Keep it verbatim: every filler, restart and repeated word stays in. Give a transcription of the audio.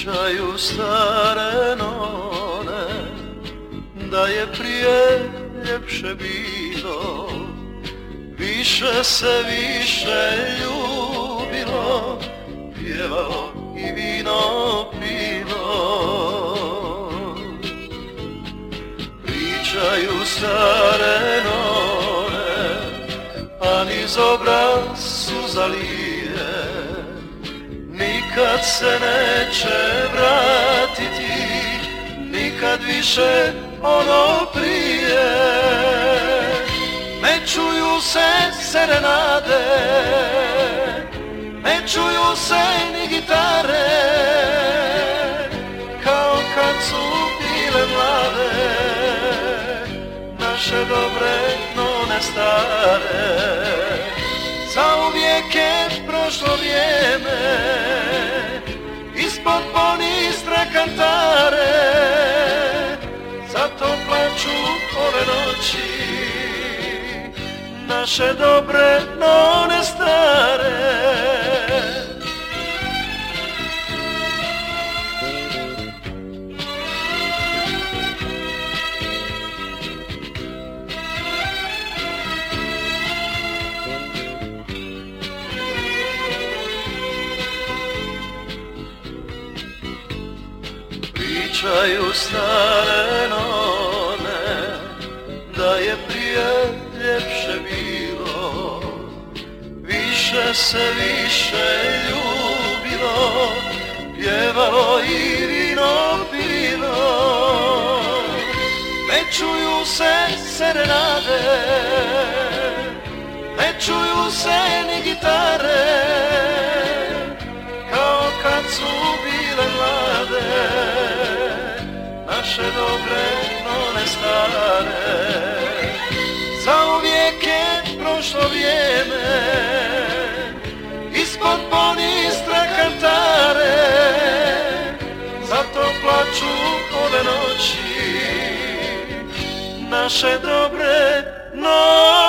Pričaju stare none da je prije ljepše bilo, više se više ljubilo, pjevalo i vino pilo. Pričaju stare none, a niz obraz suza lije, nikad se neće vratiti, nikad više ono prije. Ne čuju se serenade, ne čuju se ni gitare, kao kad su bile mlade, naše dobre none stare. Zauvijek je prošlo vrijeme, ispod ponistra kantare, zato plaču ove noći naše dobre none stare. Pričaju stare none da je prije ljepše bilo, više se više ljubilo, pjevalo i vino pilo. Ne čuju se serenade, ne čuju se ni gitare, kao kad su bile mlade, naše dobre none stare. Zauvijek je prošlo vrijeme, ispod ponistra kantare, zato plaču ove noći naše dobre none.